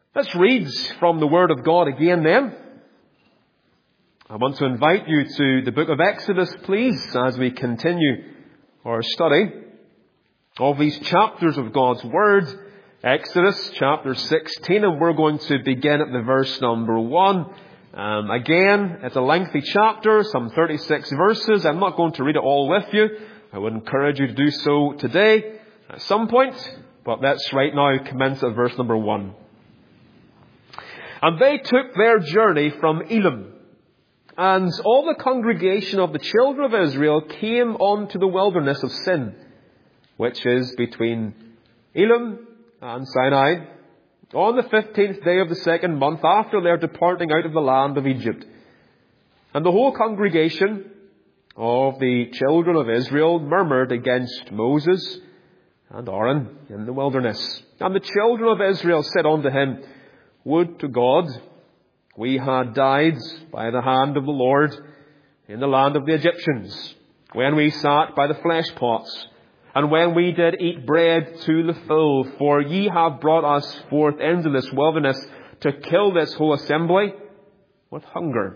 Let's read from the Word of God again then. I want to invite you to the book of Exodus, please, as we continue our study of these chapters of God's Word. Exodus chapter 16, and we're going to begin at the verse number 1. Again, it's a lengthy chapter, some 36 verses. I'm not going to read it all with you. I would encourage you to do so today at some point, but let's right now commence at verse number 1. And they took their journey from Elim, and all the congregation of the children of Israel came unto the wilderness of Sin, which is between Elim and Sinai, on the 15th day of the second month after their departing out of the land of Egypt. And the whole congregation of the children of Israel murmured against Moses and Aaron in the wilderness. And the children of Israel said unto him, Would to God we had died by the hand of the Lord in the land of the Egyptians, when we sat by the flesh pots, and when we did eat bread to the full, for ye have brought us forth into this wilderness to kill this whole assembly with hunger.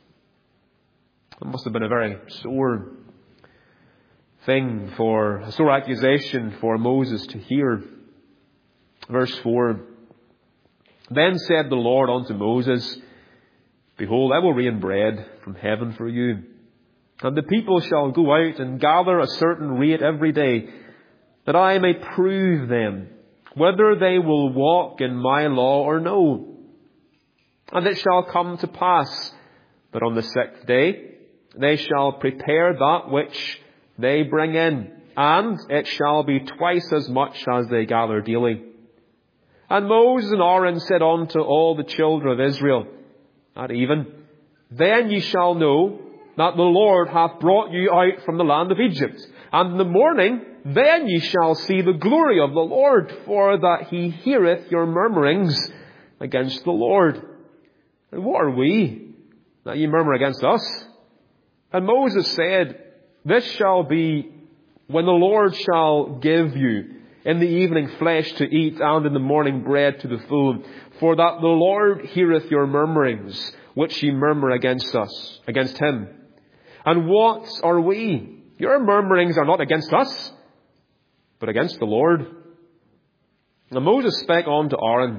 It must have been a very sore thing, a sore accusation for Moses to hear. Verse 4. Then said the Lord unto Moses, Behold, I will rain bread from heaven for you, and the people shall go out and gather a certain rate every day, that I may prove them whether they will walk in my law or no. And it shall come to pass that on the 6th day they shall prepare that which they bring in, and it shall be twice as much as they gather daily. And Moses and Aaron said unto all the children of Israel at even, Then ye shall know that the Lord hath brought you out from the land of Egypt. And in the morning, then ye shall see the glory of the Lord, for that he heareth your murmurings against the Lord. And what are we, that ye murmur against us? And Moses said, This shall be when the Lord shall give you in the evening flesh to eat, and in the morning bread to the full, for that the Lord heareth your murmurings, which ye murmur against us, against him. And what are we? Your murmurings are not against us, but against the Lord. And Moses spake unto Aaron,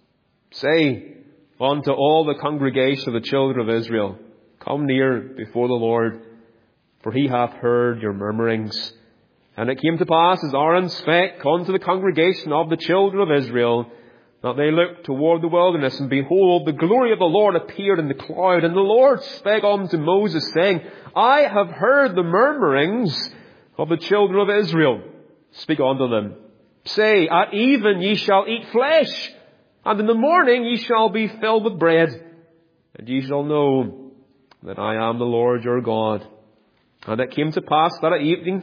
Say unto all the congregation of the children of Israel, Come near before the Lord, for he hath heard your murmurings. And it came to pass, as Aaron spake unto the congregation of the children of Israel, that they looked toward the wilderness, and behold, the glory of the Lord appeared in the cloud. And the Lord spake unto Moses, saying, I have heard the murmurings of the children of Israel. Speak unto them. Say, At even ye shall eat flesh, and in the morning ye shall be filled with bread, and ye shall know that I am the Lord your God. And it came to pass that at even,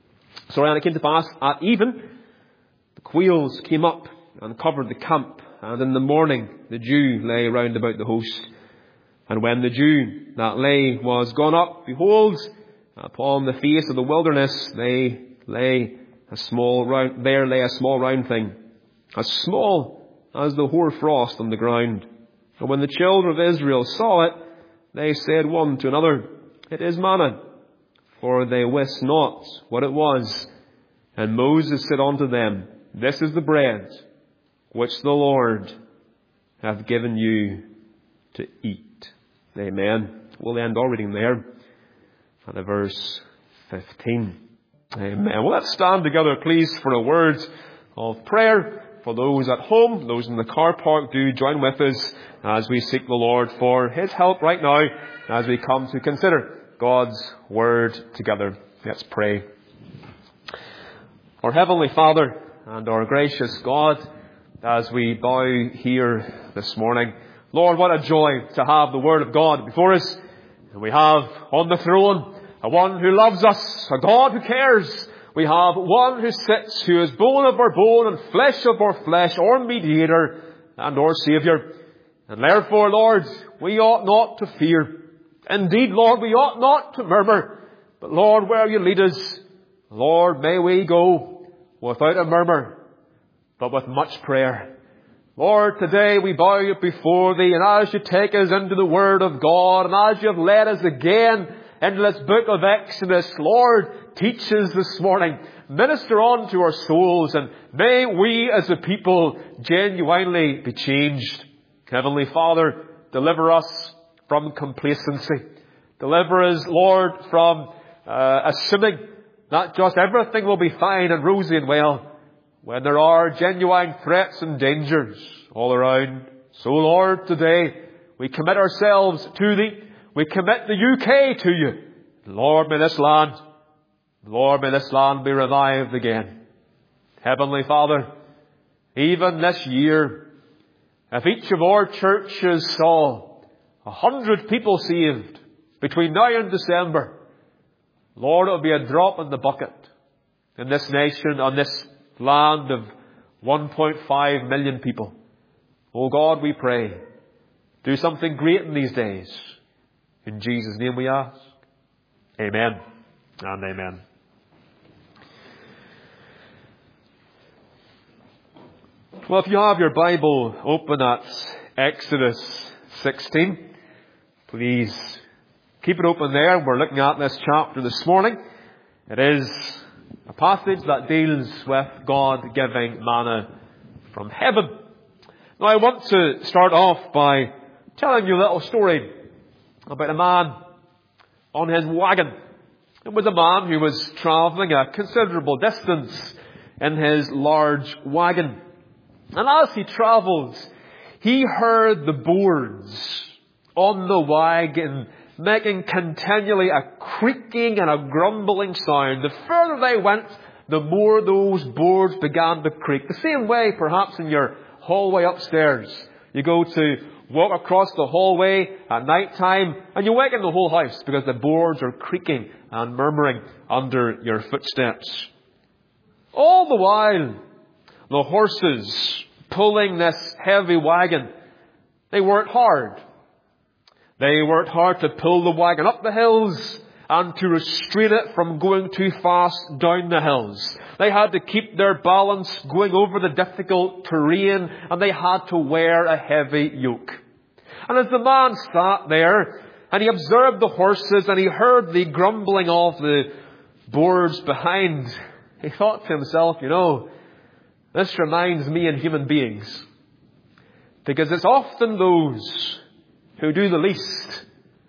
the quails came up and covered the camp, and in the morning the dew lay round about the host. And when the dew that lay was gone up, behold, upon the face of the wilderness there lay a small round thing, as small as the hoar frost on the ground. And when the children of Israel saw it, they said one to another, It is manna, for they wist not what it was. And Moses said unto them, This is the bread which the Lord hath given you to eat. Amen. We'll end our reading there at verse 15. Amen. Well, let's stand together, please, for a word of prayer. For those at home, those in the car park, do join with us as we seek the Lord for his help right now as we come to consider God's Word together. Let's pray. Our Heavenly Father and our gracious God, as we bow here this morning, Lord, what a joy to have the Word of God before us. And we have on the throne a one who loves us, a God who cares. We have one who sits, who is bone of our bone and flesh of our flesh, our mediator and our Saviour. And therefore, Lord, we ought not to fear. Indeed, Lord, we ought not to murmur. But Lord, where you lead us, Lord, may we go without a murmur, but with much prayer. Lord, today we bow before Thee, and as You take us into the Word of God, and as You have led us again into this book of Exodus, Lord, teach us this morning. Minister on to our souls, and may we as a people genuinely be changed. Heavenly Father, deliver us from complacency. Deliver us, Lord, from assuming that just everything will be fine and rosy and well, when there are genuine threats and dangers all around. So, Lord, today we commit ourselves to Thee. We commit the UK to You. Lord, may this land be revived again. Heavenly Father, even this year, if each of our churches saw 100 people saved between now and December, Lord, it will be a drop in the bucket in this nation, on this land of 1.5 million people. Oh God, we pray, do something great in these days. In Jesus' name we ask. Amen and amen. Well, if you have your Bible open at Exodus 16, please keep it open there. We're looking at this chapter this morning. It is a passage that deals with God giving manna from heaven. Now, I want to start off by telling you a little story about a man on his wagon. It was a man who was travelling a considerable distance in his large wagon. And as he travelled, he heard the boards on the wagon making continually a creaking and a grumbling sound. The further they went, the more those boards began to creak. The same way, perhaps, in your hallway upstairs. You go to walk across the hallway at night time, and you waken the whole house because the boards are creaking and murmuring under your footsteps. All the while, the horses pulling this heavy wagon, they worked hard. They worked hard to pull the wagon up the hills and to restrain it from going too fast down the hills. They had to keep their balance going over the difficult terrain, and they had to wear a heavy yoke. And as the man sat there and he observed the horses and he heard the grumbling of the boards behind, he thought to himself, this reminds me of human beings. Because it's often those who do the least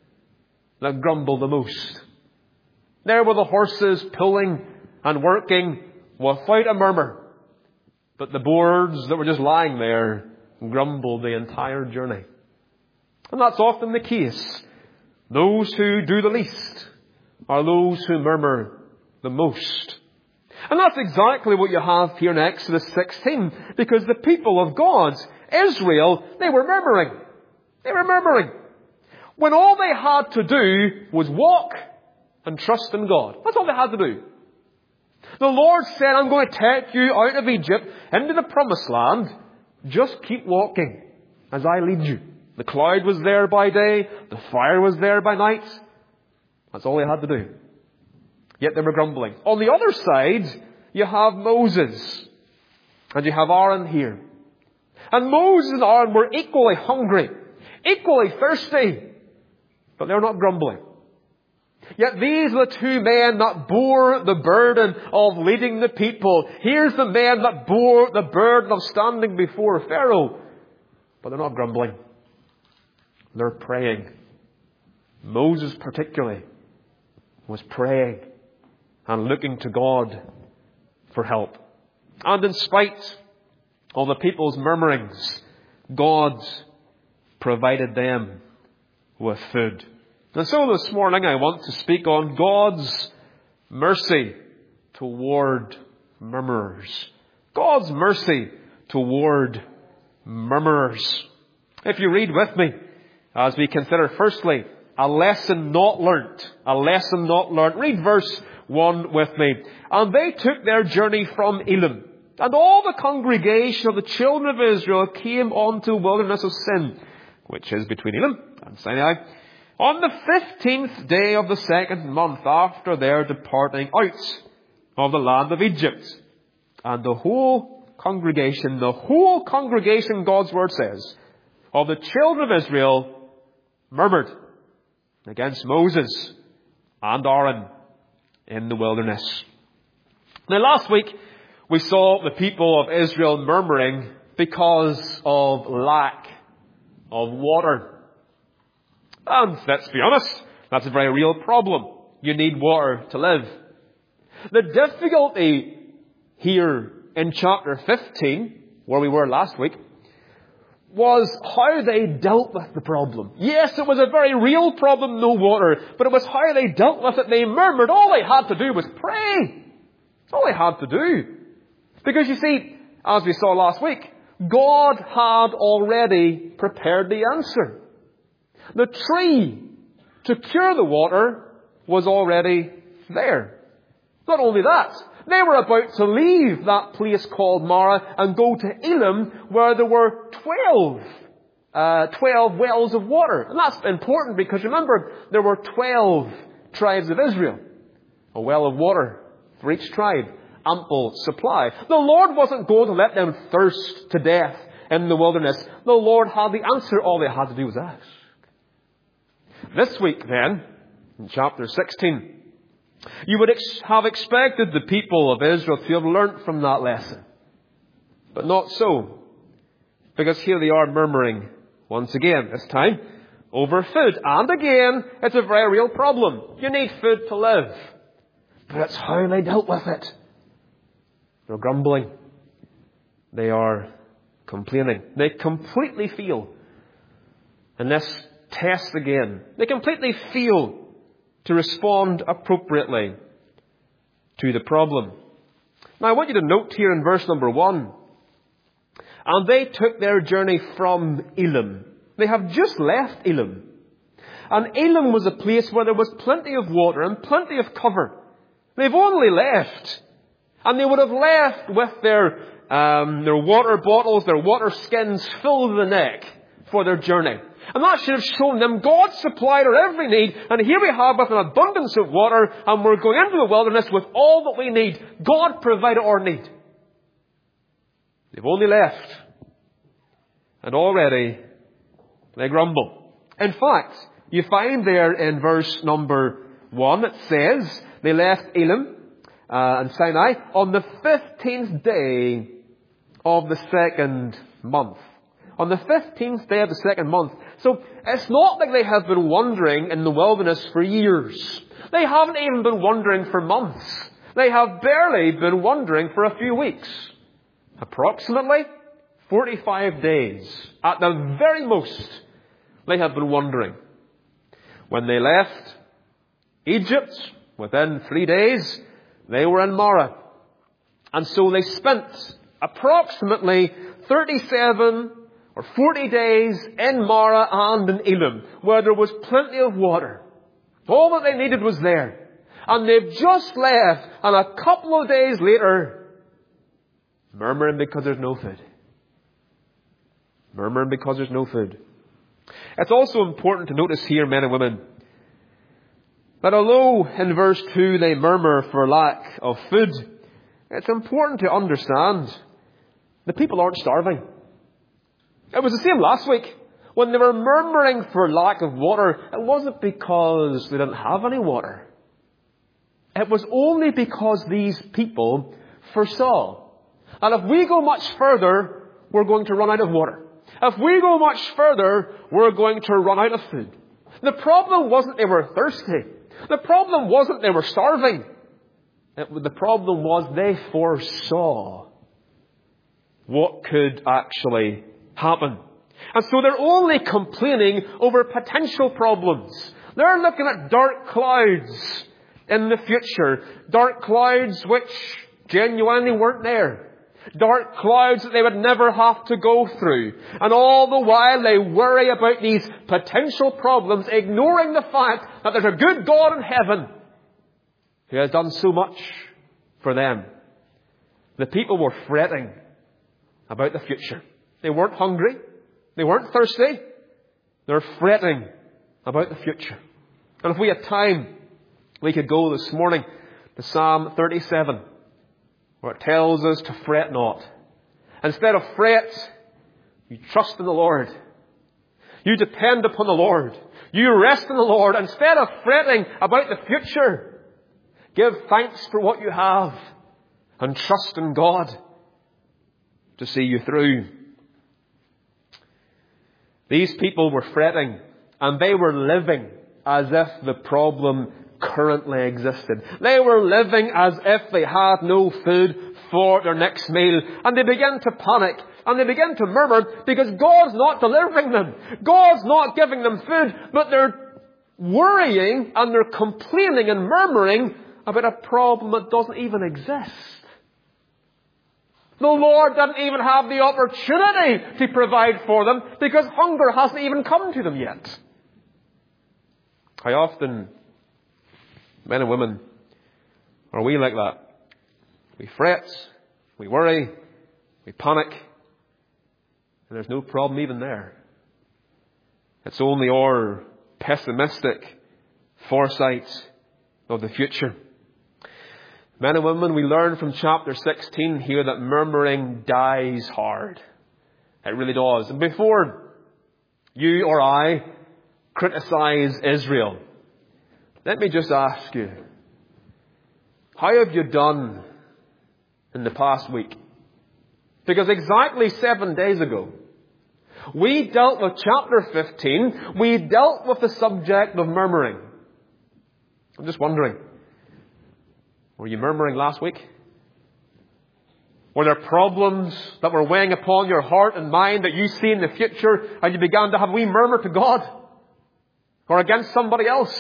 that grumble the most. There were the horses pulling and working without a murmur, but the boards that were just lying there grumbled the entire journey. And that's often the case. Those who do the least are those who murmur the most. And that's exactly what you have here in Exodus 16, because the people of God, Israel, they were murmuring. They were murmuring. When all they had to do was walk and trust in God. That's all they had to do. The Lord said, I'm going to take you out of Egypt into the promised land. Just keep walking as I lead you. The cloud was there by day. The fire was there by night. That's all they had to do. Yet they were grumbling. On the other side, you have Moses. And you have Aaron here. And Moses and Aaron were equally hungry, equally thirsty. But they're not grumbling. Yet these are the two men that bore the burden of leading the people. Here's the men that bore the burden of standing before Pharaoh. But they're not grumbling. They're praying. Moses particularly was praying and looking to God for help. And in spite of the people's murmurings, God provided them with food. And so this morning I want to speak on God's mercy toward murmurers. God's mercy toward murmurers. If you read with me, as we consider firstly, a lesson not learnt. A lesson not learnt. Read verse 1 with me. And they took their journey from Elim. And all the congregation of the children of Israel came unto the wilderness of Sin, which is between Elim and Sinai, on the 15th day of the second month after their departing out of the land of Egypt. And the whole congregation, the whole congregation, God's Word says, of the children of Israel murmured against Moses and Aaron in the wilderness. Now last week we saw the people of Israel murmuring because of lack of water. And let's be honest, that's a very real problem. You need water to live. The difficulty here in chapter 15, where we were last week, was how they dealt with the problem. Yes, it was a very real problem, no water, but it was how they dealt with it. They murmured. All they had to do was pray. That's all they had to do. Because you see, as we saw last week, God had already prepared the answer. The tree to cure the water was already there. Not only that, they were about to leave that place called Marah and go to Elim, where there were 12 wells of water. And that's important because remember, there were 12 tribes of Israel. A well of water for each tribe. Ample supply. The Lord wasn't going to let them thirst to death in the wilderness. The Lord had the answer. All they had to do was ask. This week then, in chapter 16, you would have expected the people of Israel to have learnt from that lesson. But not so. Because here they are murmuring once again, this time over food. And again, it's a very real problem. You need food to live. But it's how they dealt with it. They're grumbling. They are complaining. They completely fail in this test again. They completely fail to respond appropriately to the problem. Now I want you to note here in verse number 1. And they took their journey from Elim. They have just left Elim. And Elim was a place where there was plenty of water and plenty of cover. They've only left. And they would have left with their water bottles, their water skins full to the neck for their journey. And that should have shown them God supplied our every need. And here we have with an abundance of water, and we're going into the wilderness with all that we need. God provided our need. They've only left. And already they grumble. In fact, you find there in verse number 1, it says, they left Elim and Sinai on the 15th day of the second month. On the 15th day of the second month. So it's not like they have been wandering in the wilderness for years. They haven't even been wandering for months. They have barely been wandering for a few weeks. Approximately 45 days. At the very most, they have been wandering. When they left Egypt, within 3 days, they were in Marah. And so they spent approximately 37 or 40 days in Marah and in Elim, where there was plenty of water. All that they needed was there. And they've just left, and a couple of days later, murmuring because there's no food. Murmuring because there's no food. It's also important to notice here, men and women, that although in verse 2 they murmur for lack of food, it's important to understand the people aren't starving. It was the same last week. When they were murmuring for lack of water, it wasn't because they didn't have any water. It was only because these people foresaw. And if we go much further, we're going to run out of water. If we go much further, we're going to run out of food. The problem wasn't they were thirsty. The problem wasn't they were starving. The problem was they foresaw what could actually happen. And so they're only complaining over potential problems. They're looking at dark clouds in the future. Dark clouds which genuinely weren't there. Dark clouds that they would never have to go through. And all the while they worry about these potential problems, ignoring the fact that there's a good God in heaven who has done so much for them. The people were fretting about the future. They weren't hungry. They weren't thirsty. They were fretting about the future. And if we had time, we could go this morning to Psalm 37, where it tells us to fret not Instead of fret, you trust in the Lord. You depend upon the Lord. You rest in the Lord. Instead of fretting about the future, give thanks for what you have and trust in God to see you through. These people were fretting, and they were living as if the problem currently existed. They were living as if they had no food for their next meal. And they began to panic, and they began to murmur because God's not delivering them. God's not giving them food, but they're worrying and they're complaining and murmuring about a problem that doesn't even exist. The Lord doesn't even have the opportunity to provide for them because hunger hasn't even come to them yet. How often, men and women, are we like that? We fret, we worry, we panic, and there's no problem even there. It's only our pessimistic foresight of the future. Men and women, we learn from chapter 16 here that murmuring dies hard. It really does. And before you or I criticize Israel, let me just ask you, how have you done in the past week? Because exactly 7 days ago, we dealt with chapter 15. We dealt with the subject of murmuring. I'm just wondering, were you murmuring last week? Were there problems that were weighing upon your heart and mind that you see in the future and you began to have a wee murmur to God? Or against somebody else?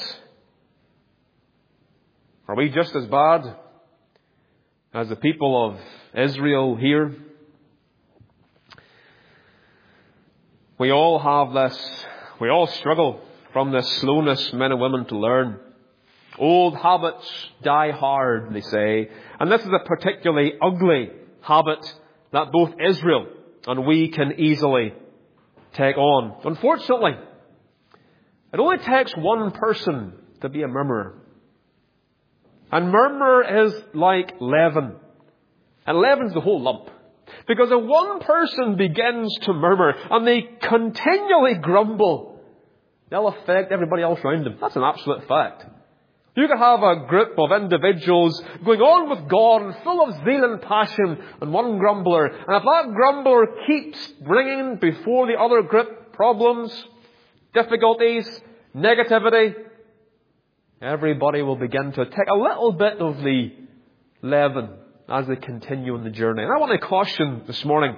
Are we just as bad as the people of Israel here? We all have this. We all struggle from this slowness, men and women, to learn. Old habits die hard, they say. And this is a particularly ugly habit that both Israel and we can easily take on. Unfortunately, it only takes one person to be a murmurer. And murmur is like leaven. And leaven's the whole lump. Because if one person begins to murmur and they continually grumble, they'll affect everybody else around them. That's an absolute fact. You could have a group of individuals going on with God and full of zeal and passion, and one grumbler. And if that grumbler keeps bringing before the other group problems, difficulties, negativity, everybody will begin to take a little bit of the leaven as they continue on the journey. And I want to caution this morning,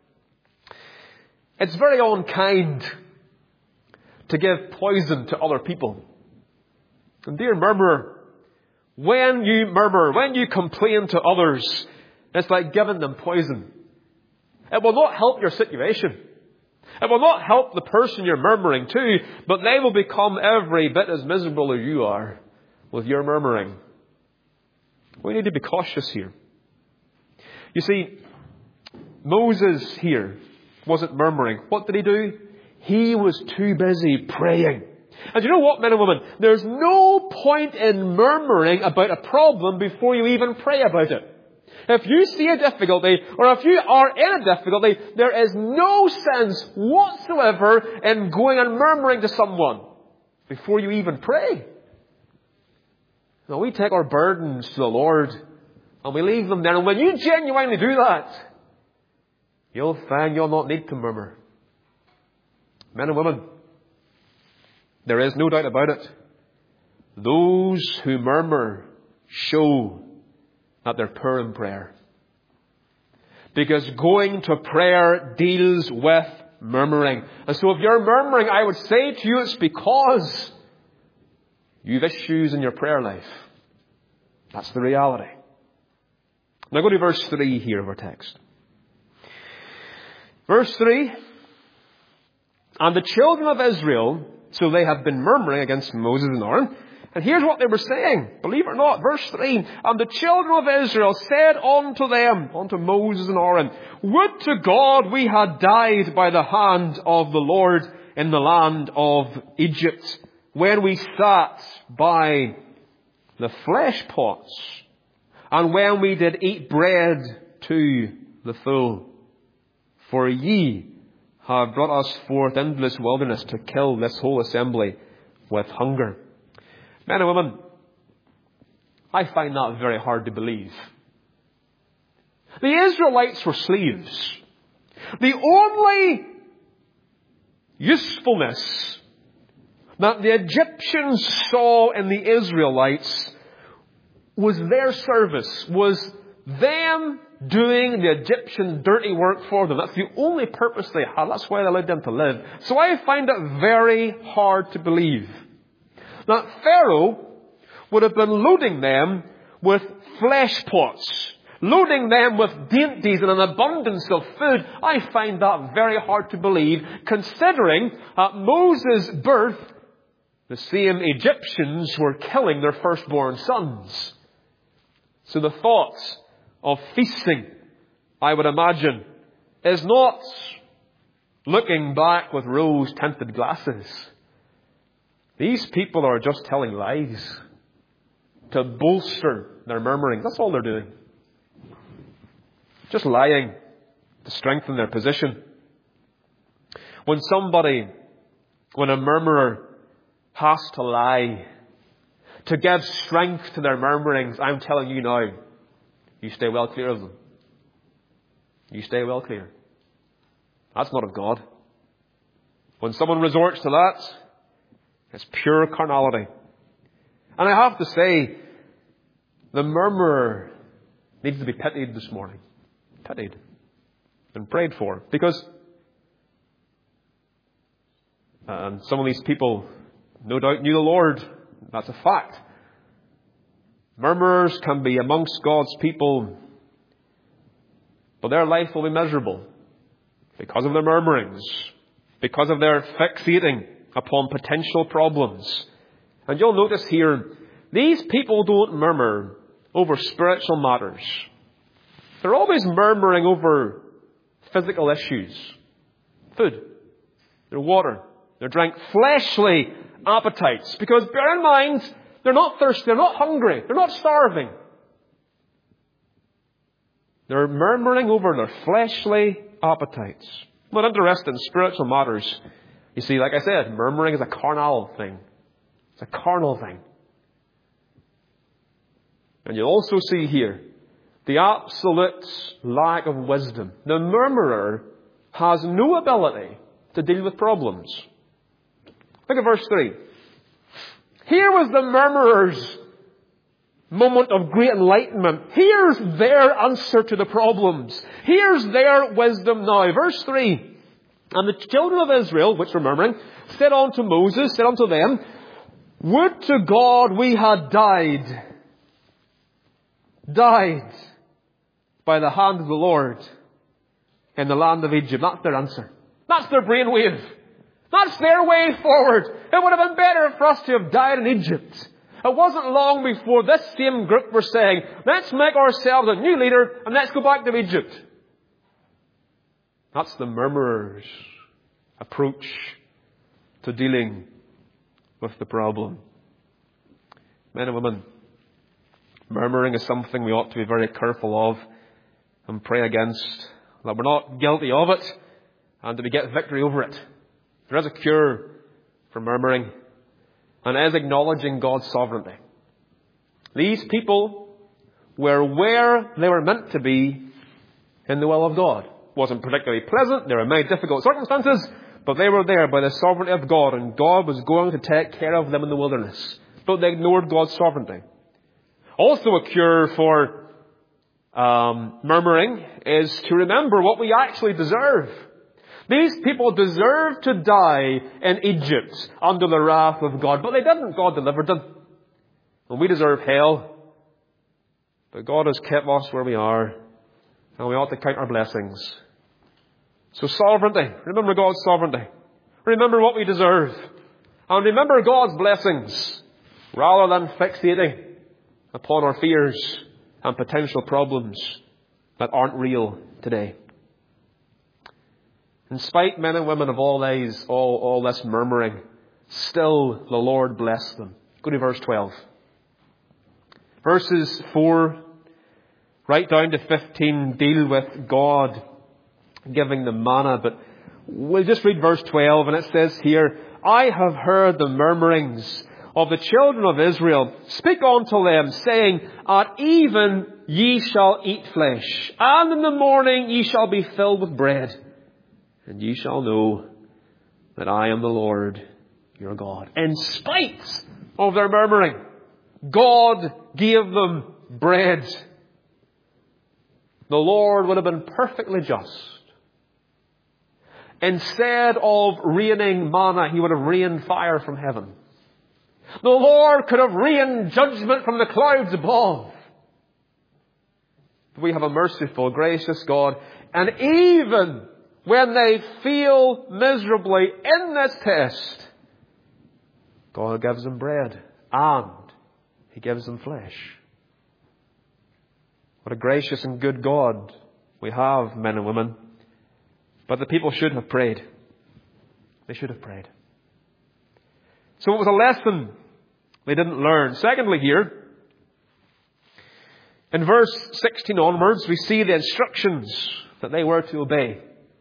it's very unkind to give poison to other people. And dear murmurer, when you murmur, when you complain to others, it's like giving them poison. It will not help your situation. It will not help the person you're murmuring to, but they will become every bit as miserable as you are with your murmuring. We need to be cautious here. You see, Moses here wasn't murmuring. What did he do? He was too busy praying. And you know what, men and women? There's no point in murmuring about a problem before you even pray about it. If you see a difficulty, or if you are in a difficulty, there is no sense whatsoever in going and murmuring to someone before you even pray. Now, we take our burdens to the Lord and we leave them there. And when you genuinely do that, you'll find you'll not need to murmur. Men and women, there is no doubt about it. Those who murmur show that they're poor in prayer. Because going to prayer deals with murmuring. And so if you're murmuring, I would say to you, it's because you've issues in your prayer life. That's the reality. Now go to verse 3 here of our text. Verse 3. And the children of Israel, so they have been murmuring against Moses and Aaron. And here's what they were saying. Believe it or not, verse 3. And the children of Israel said unto them, unto Moses and Aaron, would to God we had died by the hand of the Lord in the land of Egypt, when we sat by the flesh pots, and when we did eat bread to the full. For ye have brought us forth into this wilderness to kill this whole assembly with hunger. Men and women, I find that very hard to believe. The Israelites were slaves. The only usefulness that the Egyptians saw in the Israelites was their service, was them doing the Egyptians' dirty work for them. That's the only purpose they had. That's why they allowed them to live. So I find it very hard to believe that Pharaoh would have been loading them with flesh pots, loading them with dainties and an abundance of food. I find that very hard to believe, considering at Moses' birth, the same Egyptians were killing their firstborn sons. So the thought of feasting, I would imagine, is not looking back with rose-tinted glasses. These people are just telling lies to bolster their murmuring. That's all they're doing. Just lying to strengthen their position. When a murmurer has to lie to give strength to their murmurings, I'm telling you now, you stay well clear of them. You stay well clear. That's not of God. When someone resorts to that, it's pure carnality. And I have to say, the murmurer needs to be pitied this morning. Pitied and prayed for. Because some of these people no doubt knew the Lord. That's a fact. Murmurers can be amongst God's people, but their life will be miserable because of their murmurings, because of their fixating upon potential problems. And you'll notice here, these people don't murmur over spiritual matters. They're always murmuring over physical issues. Food, their water, their drink, fleshly appetites. Because bear in mind, they're not thirsty, they're not hungry, they're not starving. They're murmuring over their fleshly appetites. I'm not interested in spiritual matters. You see, like I said, murmuring is a carnal thing. It's a carnal thing. And you'll also see here the absolute lack of wisdom. The murmurer has no ability to deal with problems. Look at verse 3. Here was the murmurer's moment of great enlightenment. Here's their answer to the problems. Here's their wisdom now. Verse 3. And the children of Israel, which were murmuring, said unto Moses, said unto them, Would to God we had died by the hand of the Lord in the land of Egypt. That's their answer. That's their brainwave. That's their way forward. It would have been better for us to have died in Egypt. It wasn't long before this same group were saying, let's make ourselves a new leader and let's go back to Egypt. That's the murmurer's approach to dealing with the problem. Men and women, murmuring is something we ought to be very careful of and pray against, that we're not guilty of it and that we get victory over it. There is a cure for murmuring, and it is acknowledging God's sovereignty. These people were where they were meant to be in the will of God. It wasn't particularly pleasant. There were many difficult circumstances, but they were there by the sovereignty of God, and God was going to take care of them in the wilderness. But they ignored God's sovereignty. Also a cure for murmuring is to remember what we actually deserve. These people deserved to die in Egypt under the wrath of God, but they didn't. God delivered them. And we deserve hell. But God has kept us where we are, and we ought to count our blessings. So sovereignty. Remember God's sovereignty. Remember what we deserve. And remember God's blessings, rather than fixating upon our fears and potential problems that aren't real today. In spite, men and women, of all this murmuring, still the Lord blessed them. Go to verse 12. Verses 4 right down to 15 deal with God giving them manna. But we'll just read verse 12, and it says here, I have heard the murmurings of the children of Israel. Speak unto them, saying, at even ye shall eat flesh, and in the morning ye shall be filled with bread, and ye shall know that I am the Lord your God. In spite of their murmuring, God gave them bread. The Lord would have been perfectly just. Instead of raining manna, He would have rained fire from heaven. The Lord could have rained judgment from the clouds above. We have a merciful, gracious God. And even when they fail miserably in this test, God gives them bread and He gives them flesh. What a gracious and good God we have, men and women. But the people should have prayed. They should have prayed. So it was a lesson they didn't learn. Secondly here, in verse 16 onwards, we see the instructions that they were to obey.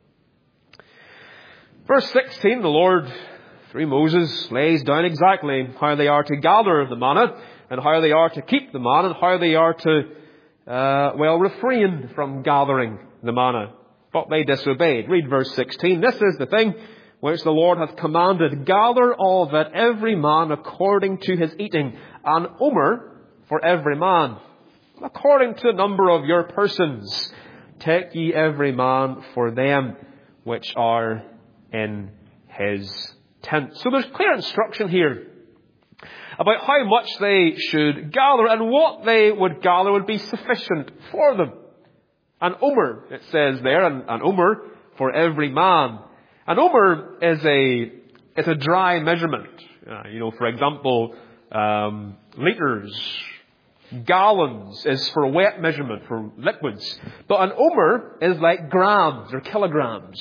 Verse 16, the Lord, through Moses, lays down exactly how they are to gather the manna, and how they are to keep the manna, and how they are to, refrain from gathering the manna. But they disobeyed. Read verse 16. This is the thing which the Lord hath commanded. Gather of it every man according to his eating, an omer for every man. According to the number of your persons, take ye every man for them which are in his tent. So there's clear instruction here about how much they should gather, and what they would gather would be sufficient for them. An omer, it says there, an omer for every man. An omer is a dry measurement. For example, litres, gallons is for a wet measurement, for liquids. But an omer is like grams or kilograms.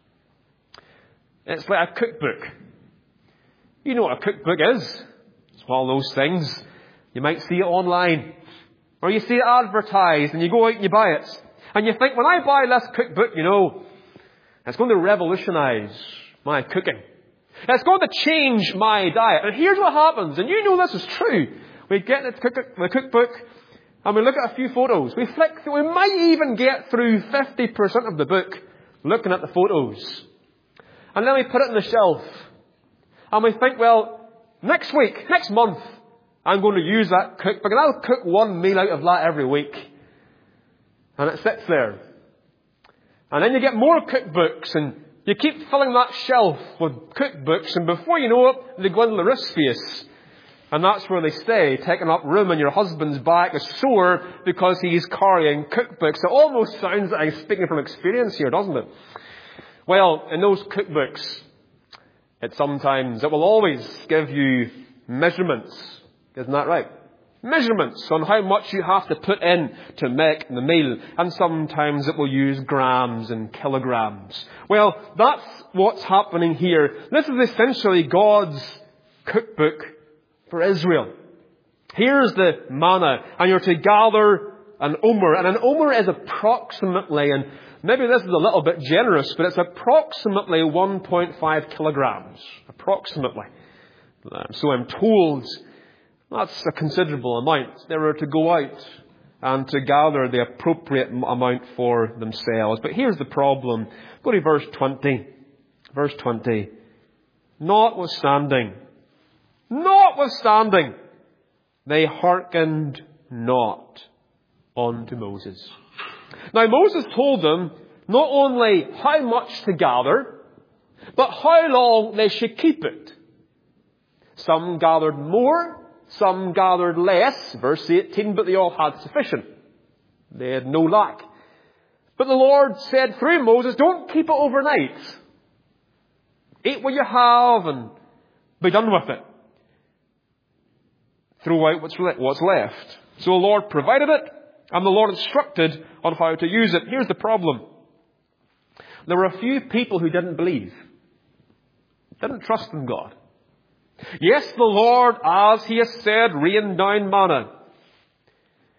It's like a cookbook. You know what a cookbook is. It's one of those things. You might see it online, or you see it advertised, and you go out and you buy it. And you think, when I buy this cookbook, it's going to revolutionize my cooking. It's going to change my diet. And here's what happens, and you know this is true. We get the cookbook, and we look at a few photos. We flick through, we might even get through 50% of the book looking at the photos. And then we put it on the shelf. And we think, well, next month, I'm going to use that cookbook, and I'll cook one meal out of that every week. And it sits there. And then you get more cookbooks, and you keep filling that shelf with cookbooks, and before you know it, they go into the wrist space. And that's where they stay, taking up room, and your husband's back is sore because he's carrying cookbooks. It almost sounds like I'm speaking from experience here, doesn't it? Well, in those cookbooks, it will always give you measurements. Isn't that right? Measurements on how much you have to put in to make the meal. And sometimes it will use grams and kilograms. Well, that's what's happening here. This is essentially God's cookbook for Israel. Here's the manna, and you're to gather an omer. And an omer is approximately, and maybe this is a little bit generous, but it's approximately 1.5 kilograms. Approximately. So I'm told that's a considerable amount. They were to go out and to gather the appropriate amount for themselves. But here's the problem. Go to verse 20. Verse 20. Notwithstanding, they hearkened not unto Moses. Now Moses told them not only how much to gather, but how long they should keep it. Some gathered more, some gathered less, verse 18, but they all had sufficient. They had no lack. But the Lord said through Moses, don't keep it overnight. Eat what you have and be done with it. Throw out what's left. So the Lord provided it, and the Lord instructed on how to use it. Here's the problem. There were a few people who didn't believe. Didn't trust in God. Yes, the Lord, as He has said, rained down manna.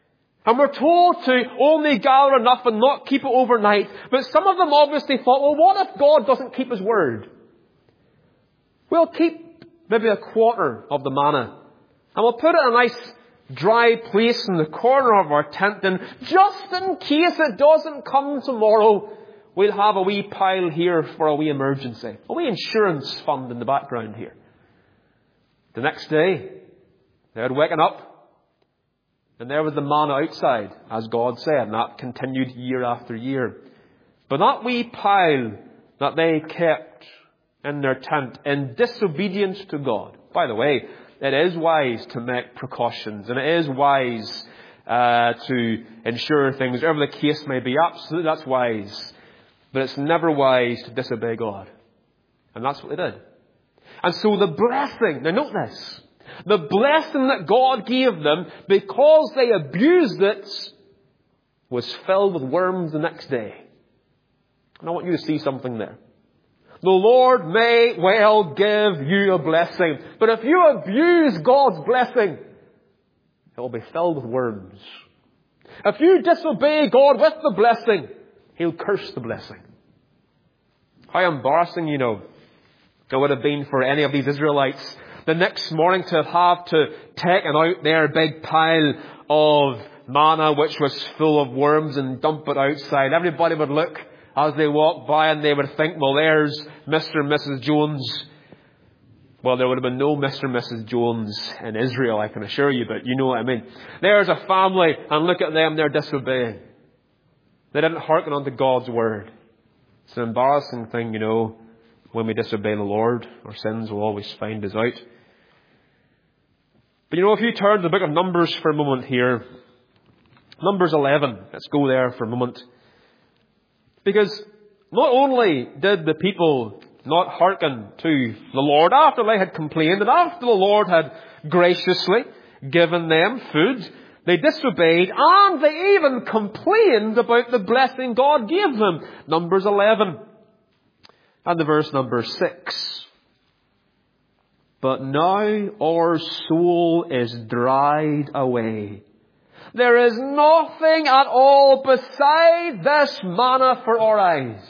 And we're told to only gather enough and not keep it overnight. But some of them obviously thought, well, what if God doesn't keep His word? We'll keep maybe a quarter of the manna. And we'll put it in a nice dry place in the corner of our tent. And just in case it doesn't come tomorrow, we'll have a wee pile here for a wee emergency. A wee insurance fund in the background here. The next day, they had waken up. And there was the manna outside, as God said, and that continued year after year. But that wee pile that they kept in their tent in disobedience to God. By the way, it is wise to make precautions, and it is wise to ensure things, whatever the case may be. Absolutely, that's wise. But it's never wise to disobey God. And that's what they did. And so the blessing, now note this, the blessing that God gave them, because they abused it, was filled with worms the next day. And I want you to see something there. The Lord may well give you a blessing, but if you abuse God's blessing, it will be filled with worms. If you disobey God with the blessing, He'll curse the blessing. How embarrassing, it would have been for any of these Israelites the next morning to have to take out their big pile of manna, which was full of worms, and dump it outside. Everybody would look as they walked by and they would think, well, there's Mr. and Mrs. Jones. Well, there would have been no Mr. and Mrs. Jones in Israel, I can assure you, but you know what I mean. There's a family, and look at them, they're disobeying. They didn't hearken unto God's word. It's an embarrassing thing, when we disobey the Lord. Our sins will always find us out. But if you turn to the book of Numbers for a moment here, Numbers 11, let's go there for a moment. Because not only did the people not hearken to the Lord after they had complained, and after the Lord had graciously given them food, they disobeyed, and they even complained about the blessing God gave them. Numbers 11 and the verse number 6. But now our soul is dried away. There is nothing at all beside this manna for our eyes.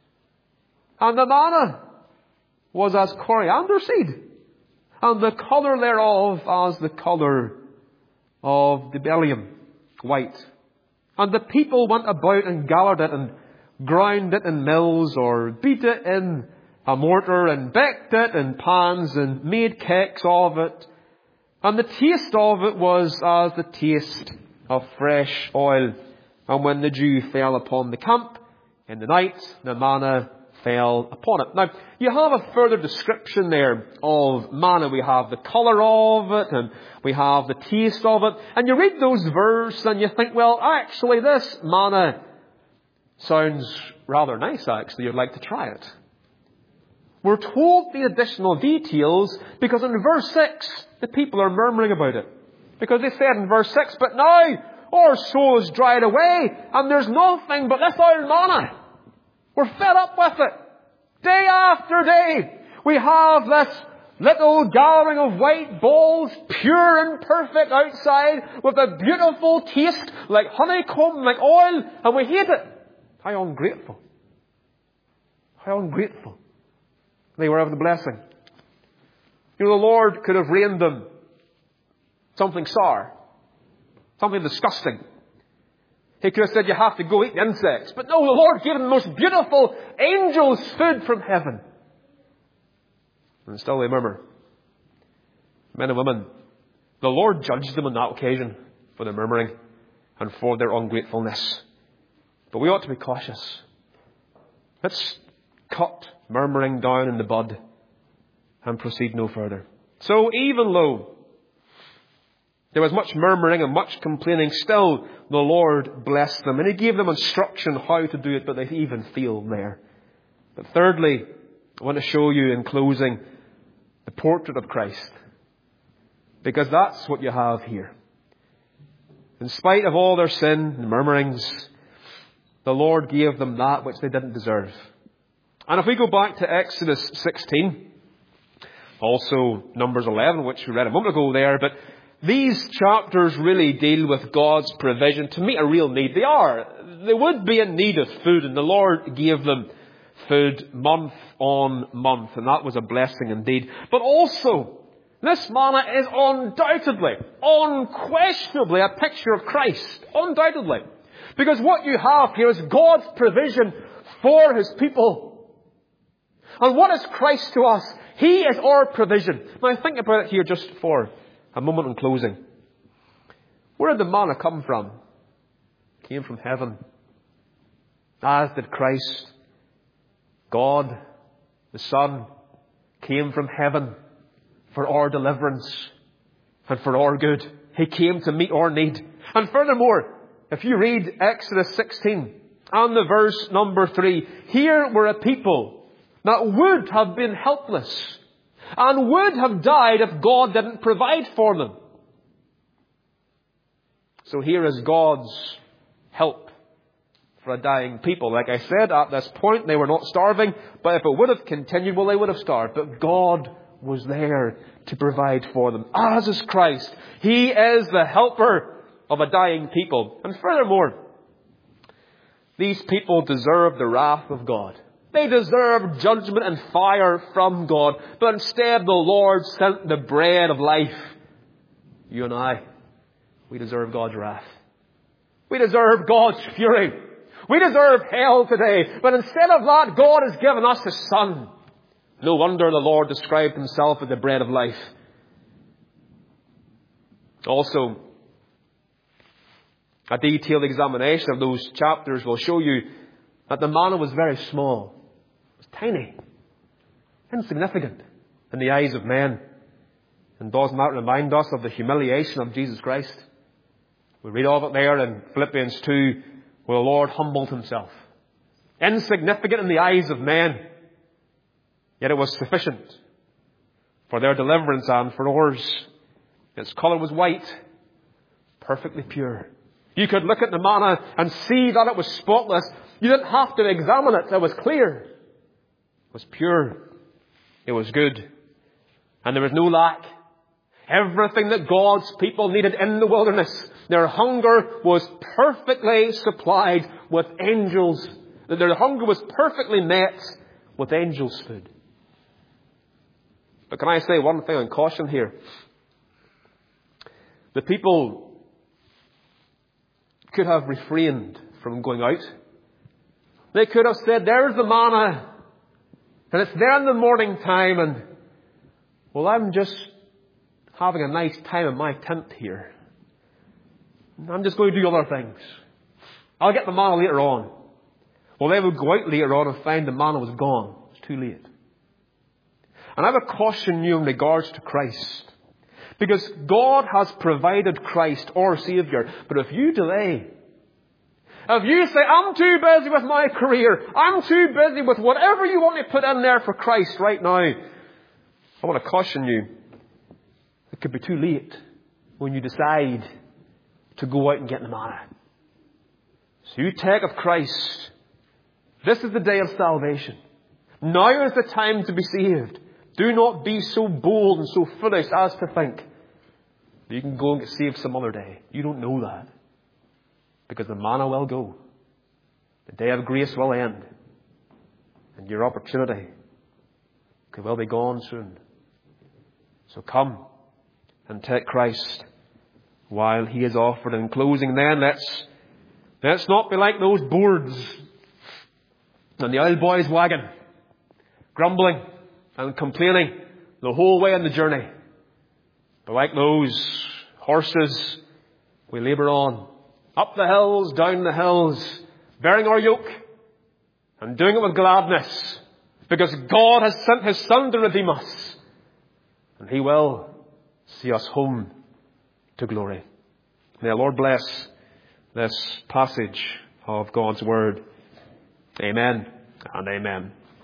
And the manna was as coriander seed, and the colour thereof as the colour of the bdellium, white. And the people went about and gathered it, and ground it in mills, or beat it in a mortar, and baked it in pans, and made cakes of it. And the taste of it was as the taste of fresh oil. And when the dew fell upon the camp in the night, the manna fell upon it. Now, you have a further description there of manna. We have the colour of it, and we have the taste of it. And you read those verses and you think, well, actually, this manna sounds rather nice, actually. You'd like to try it. We're told the additional details because in verse 6, the people are murmuring about it. Because they said in verse 6, but now our soul is dried away, and there's nothing but this old manna. We're fed up with it. Day after day, we have this little gathering of white balls, pure and perfect outside, with a beautiful taste, like honeycomb, like oil, and we hate it. How ungrateful. How ungrateful they were of the blessing. The Lord could have rained them something sour, something disgusting. He could have said, you have to go eat the insects. But no, the Lord gave them the most beautiful angels' food from heaven. And still they murmur. Men and women, the Lord judged them on that occasion for their murmuring and for their ungratefulness. But we ought to be cautious. Let's cut murmuring down in the bud and proceed no further. So even though there was much murmuring and much complaining, still the Lord blessed them. And He gave them instruction how to do it, but they even failed there. But thirdly, I want to show you in closing the portrait of Christ. Because that's what you have here. In spite of all their sin and murmurings, the Lord gave them that which they didn't deserve. And if we go back to Exodus 16, also Numbers 11, which we read a moment ago there, but These chapters really deal with God's provision to meet a real need. They would be in need of food, and the Lord gave them food month on month, and that was a blessing indeed. But also, this manna is undoubtedly, unquestionably a picture of Christ. Undoubtedly. Because what you have here is God's provision for His people. And what is Christ to us? He is our provision. Now think about it here just for a moment in closing. Where did the manna come from? It came from heaven. As did Christ. God, the Son, came from heaven for our deliverance and for our good. He came to meet our need. And furthermore, if you read Exodus 16 and the verse number 3, here were a people that would have been helpless and would have died if God didn't provide for them. So here is God's help for a dying people. Like I said, at this point they were not starving, but if it would have continued, well, they would have starved. But God was there to provide for them, as is Christ. He is the helper of a dying people. And furthermore, these people deserve the wrath of God. They deserve judgment and fire from God. But instead the Lord sent the bread of life. You and I, we deserve God's wrath. We deserve God's fury. We deserve hell today. But instead of that, God has given us His Son. No wonder the Lord described Himself as the bread of life. Also, a detailed examination of those chapters will show you that the manna was very small. It was tiny. Insignificant in the eyes of men. And doesn't that remind us of the humiliation of Jesus Christ? We read of it there in Philippians 2, where the Lord humbled Himself. Insignificant in the eyes of men. Yet it was sufficient for their deliverance and for ours. Its colour was white, perfectly pure. You could look at the manna and see that it was spotless. You didn't have to examine it. It was clear. It was pure. It was good. And there was no lack. Everything that God's people needed in the wilderness, their hunger was perfectly supplied with angels. Their hunger was perfectly met with angels' food. But can I say one thing in caution here? The people could have refrained from going out. They could have said, there's the manna, and it's there in the morning time, and, well, I'm just having a nice time in my tent here. I'm just going to do other things. I'll get the manna later on. Well, they would go out later on and find the manna was gone. It's too late. And I would caution you in regards to Christ. Because God has provided Christ, our Saviour. But if you delay, if you say, I'm too busy with my career, I'm too busy with whatever you want to put in there for Christ right now, I want to caution you, it could be too late when you decide to go out and get the manna. So you take of Christ. This is the day of salvation. Now is the time to be saved. Do not be so bold and so foolish as to think that you can go and get saved some other day. You don't know that. Because the manna will go. The day of grace will end. And your opportunity will be gone soon. So come and take Christ while He is offered. In closing then, let's not be like those boards on the old boy's wagon, grumbling and complaining the whole way on the journey. But like those horses, we labour on, up the hills, down the hills, bearing our yoke and doing it with gladness, because God has sent His Son to redeem us, and He will see us home to glory. May the Lord bless this passage of God's Word. Amen and amen.